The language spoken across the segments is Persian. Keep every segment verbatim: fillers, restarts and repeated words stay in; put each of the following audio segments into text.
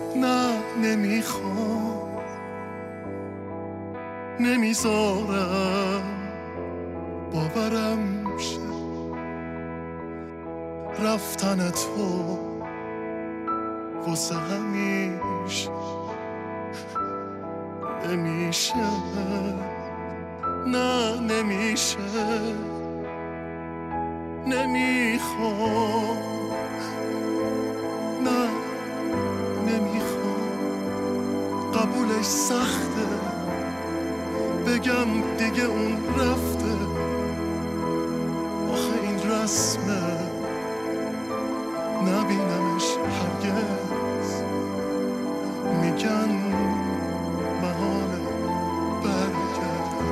نه نمیخوام، نمیذارم باورم شه رفتن تو واسه همیشه نمیشه، نه نمیشه، نمیخوام، نه نمیخوام، قبولش سخته بگم دیگه اون رفته، آخه این رسمه نبینمش هرگز، میگن محاله برگرده.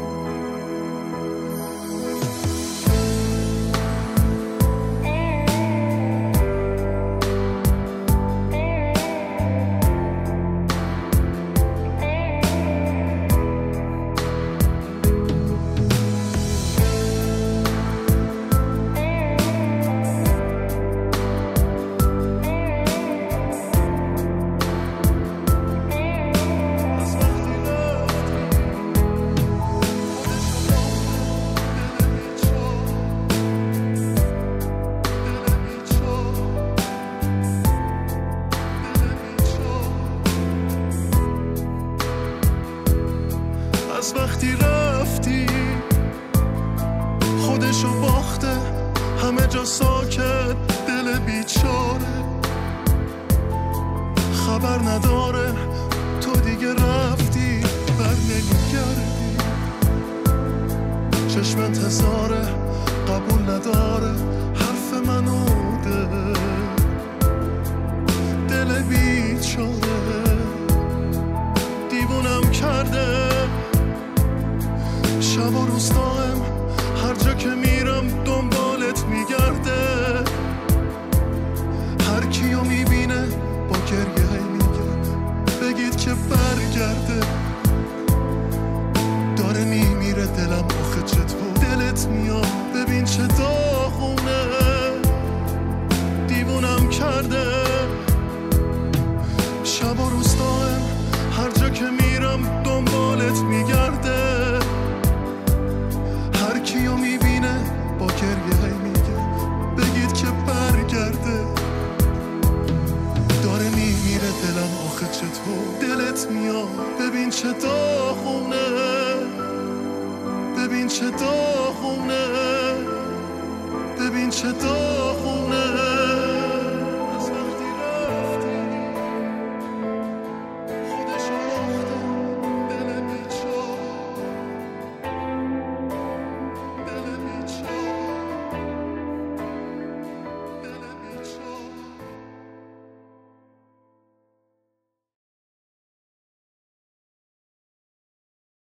از وقتی رفتی خودشو باخته، همه جا ساکت، دل بیچاره خبر نداره تو دیگه رفتی، بر نمیگردی، چشم انتظاره قبول نداره حرف منو ده، دل بیچاره دیوونم کرده، شب و روز دائم هر جا که میرم دنبالت میگرده، هر کیو میبینه با گریه میگه بگید که برگرده، داره میمیره دلم آخه چطور دلت میاد ببین چه داغونه، دیوونم کرده، شب و روز دائم هر جا که میرم دنبالت میگرده، هر کیو میبینه با گریه میگه بگید که برگرده، داره میمیره دلم آخه چطور دلت میاد ببین چه داغونه، ببین چه داغونه، ببین چه داغونه.